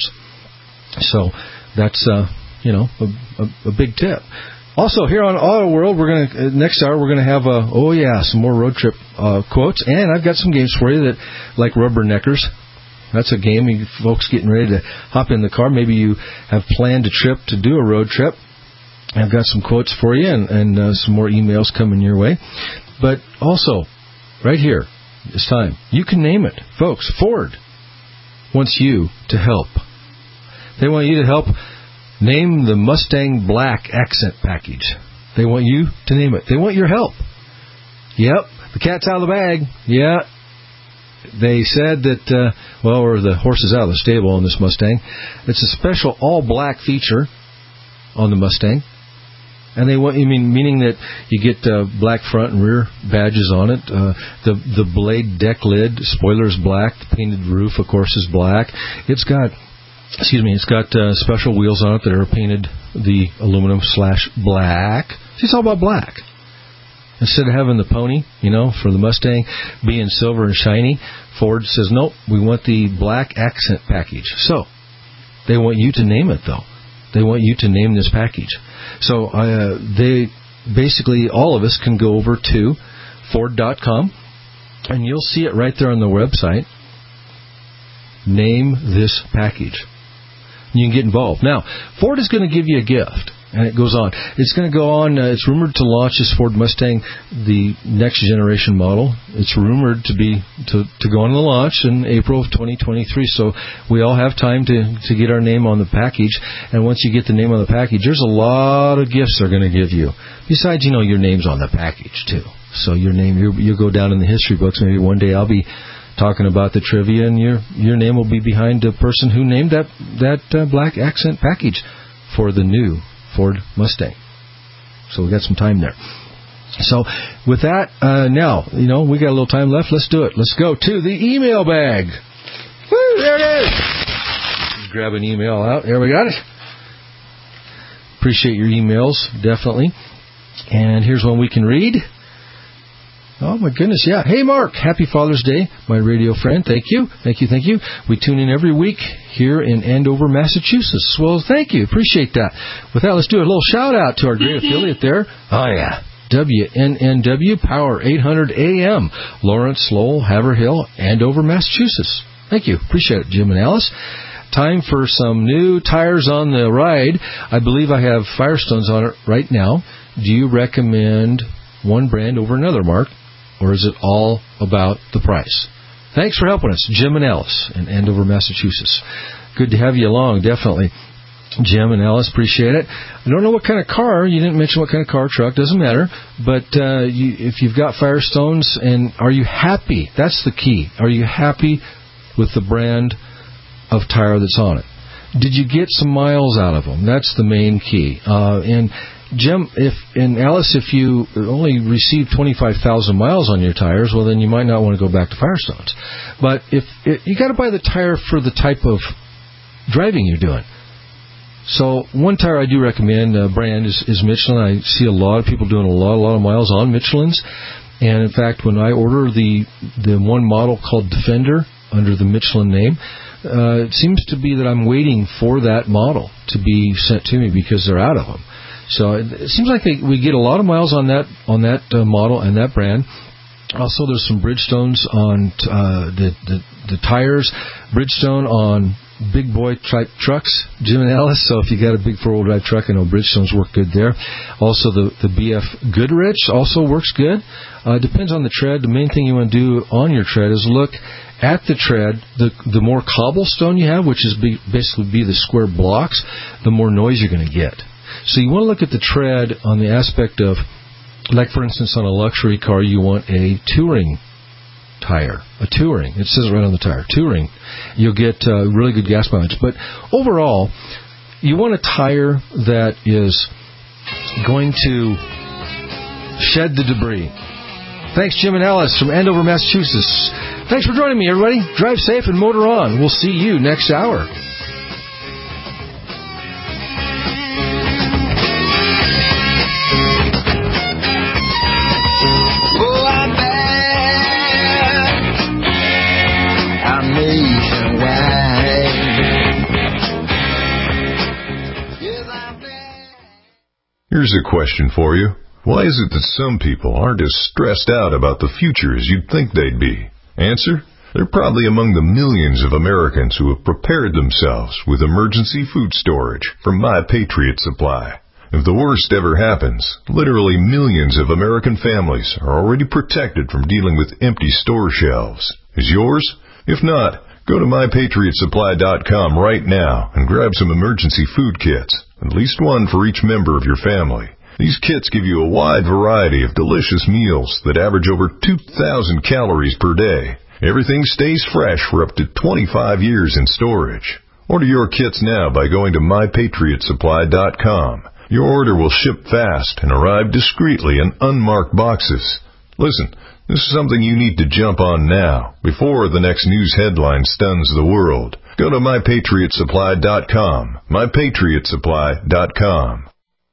So that's uh, you know a, a, a big tip. Also, here on Auto World, we're going to next hour we're going to have a oh yeah some more road trip uh, quotes, and I've got some games for you that like Rubberneckers. That's a game you folks getting ready to hop in the car. Maybe you have planned a trip to do a road trip. I've got some quotes for you and, and uh, some more emails coming your way. But also, right here, it's time. You can name it, folks. Ford wants you to help. They want you to help. Name the Mustang Black Accent Package. They want you to name it. They want your help. Yep, the cat's out of the bag. Yeah. They said that, uh, well, or the horse is out of the stable on this Mustang. It's a special all-black feature on the Mustang. And they want, you mean, meaning that you get uh, black front and rear badges on it. Uh, the the blade deck lid, spoiler is black. The painted roof, of course, is black. It's got... Excuse me, it's got uh, special wheels on it that are painted the aluminum slash black. It's all about black. Instead of having the pony, you know, for the Mustang being silver and shiny, Ford says, nope, we want the black accent package. So, they want you to name it, though. They want you to name this package. So, uh, they basically, all of us can go over to Ford dot com, and you'll see it right there on the website. Name this package. You can get involved. Now, Ford is going to give you a gift, and it goes on. It's going to go on. Uh, it's rumored to launch this Ford Mustang, the next generation model. It's rumored to be to, to go on the launch in April of twenty twenty-three. So we all have time to, to get our name on the package. And once you get the name on the package, there's a lot of gifts they're going to give you. Besides, you know, your name's on the package too. So your name, you you'll go down in the history books. Maybe one day I'll be talking about the trivia, and your your name will be behind the person who named that that uh, black accent package for the new Ford Mustang. So we got some time there. So with that, uh, now you know we got a little time left. Let's do it. Let's go to the email bag. Woo! There it is. Grab an email out. There we got it. Appreciate your emails, definitely. And here's one we can read. Oh, my goodness, yeah. Hey, Mark, happy Father's Day, my radio friend. Thank you, thank you, thank you. We tune in every week here in Andover, Massachusetts. Well, thank you. Appreciate that. With that, let's do a little shout-out to our great affiliate there. Oh, yeah. W N N W Power eight hundred A M, Lawrence, Lowell, Haverhill, Andover, Massachusetts. Thank you. Appreciate it, Jim and Alice. Time for some new tires on the ride. I believe I have Firestones on it right now. Do you recommend one brand over another, Mark, or is it all about the price? Thanks for helping us, Jim and Alice in Andover, Massachusetts. Good to have you along, definitely. Jim and Alice, appreciate it. I don't know what kind of car. You didn't mention what kind of car, truck. Doesn't matter. But uh, you, if you've got Firestones, and are you happy? That's the key. Are you happy with the brand of tire that's on it? Did you get some miles out of them? That's the main key. Uh, and Jim, if and Alice, if you only received twenty-five thousand miles on your tires, well, then you might not want to go back to Firestones. But if it, you got to buy the tire for the type of driving you're doing. So one tire I do recommend, uh, brand, is, is Michelin. I see a lot of people doing a lot, a lot of miles on Michelins. And in fact, when I order the the one model called Defender under the Michelin name, uh, it seems to be that I'm waiting for that model to be sent to me because they're out of them. So it, it seems like they, we get a lot of miles on that on that uh, model and that brand. Also, there's some Bridgestones on uh, the, the the tires, Bridgestone on big boy type trucks, Jim and Alice. So if you got a big four-wheel drive truck, I know Bridgestones work good there. Also, the the B F Goodrich also works good. Uh, depends on the tread. The main thing you want to do on your tread is look at the tread. The the more cobblestone you have, which is be, basically be the square blocks, the more noise you're going to get. So you want to look at the tread on the aspect of, like for instance, on a luxury car, you want a touring tire, a touring. It says it right on the tire, touring. You'll get uh, really good gas mileage. But overall, you want a tire that is going to shed the debris. Thanks, Jim and Alice from Andover, Massachusetts. Thanks for joining me, everybody. Drive safe and motor on. We'll see you next hour. Here's a question for you. Why is it that some people aren't as stressed out about the future as you'd think they'd be? Answer: they're probably among the millions of Americans who have prepared themselves with emergency food storage from My Patriot Supply. If the worst ever happens, literally millions of American families are already protected from dealing with empty store shelves. Is yours? If not, go to my patriot supply dot com right now and grab some emergency food kits, at least one for each member of your family. These kits give you a wide variety of delicious meals that average over two thousand calories per day. Everything stays fresh for up to twenty-five years in storage. Order your kits now by going to my patriot supply dot com. Your order will ship fast and arrive discreetly in unmarked boxes. Listen, this is something you need to jump on now, before the next news headline stuns the world. Go to my patriot supply dot com. my patriot supply dot com.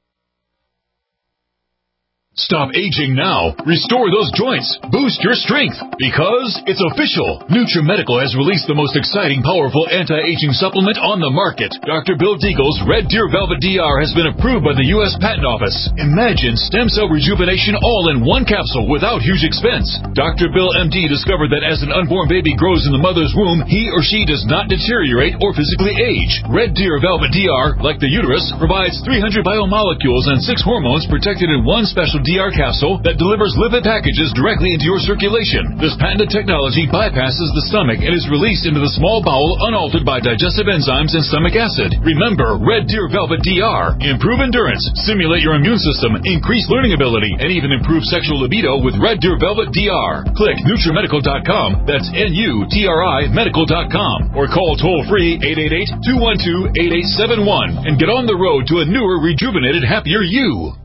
Stop aging now. Restore those joints. Boost your strength. Because it's official. NutriMedical has released the most exciting, powerful anti-aging supplement on the market. Doctor Bill Deagle's Red Deer Velvet D R has been approved by the U S Patent Office. Imagine stem cell rejuvenation all in one capsule without huge expense. Doctor Bill M D discovered that as an unborn baby grows in the mother's womb, he or she does not deteriorate or physically age. Red Deer Velvet D R, like the uterus, provides three hundred biomolecules and six hormones protected in one special D R capsule that delivers lipid packages directly into your circulation. This patented technology bypasses the stomach and is released into the small bowel unaltered by digestive enzymes and stomach acid. Remember, Red Deer Velvet D R. Improve endurance, stimulate your immune system, increase learning ability, and even improve sexual libido with Red Deer Velvet D R. Click NutriMedical dot com, that's N U T R I medical dot com, or call toll-free eight eight eight, two one two, eight eight seven one and get on the road to a newer, rejuvenated, happier you.